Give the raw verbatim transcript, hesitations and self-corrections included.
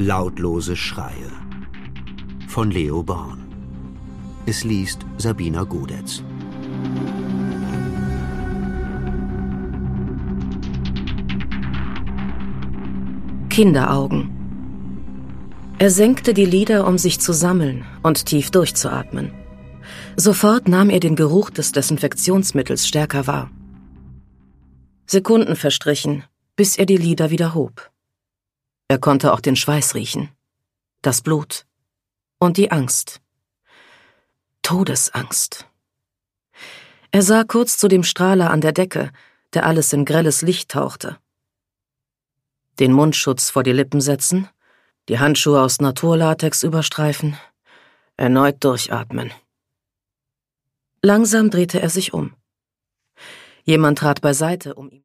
Lautlose Schreie von Leo Born. Es liest Sabina Godetz. Kinderaugen. Er senkte die Lider, um sich zu sammeln und tief durchzuatmen. Sofort nahm er den Geruch des Desinfektionsmittels stärker wahr. Sekunden verstrichen, bis er die Lider wieder hob. Er konnte auch den Schweiß riechen, das Blut und die Angst. Todesangst. Er sah kurz zu dem Strahler an der Decke, der alles in grelles Licht tauchte. Den Mundschutz vor die Lippen setzen, die Handschuhe aus Naturlatex überstreifen, erneut durchatmen. Langsam drehte er sich um. Jemand trat beiseite, um ihm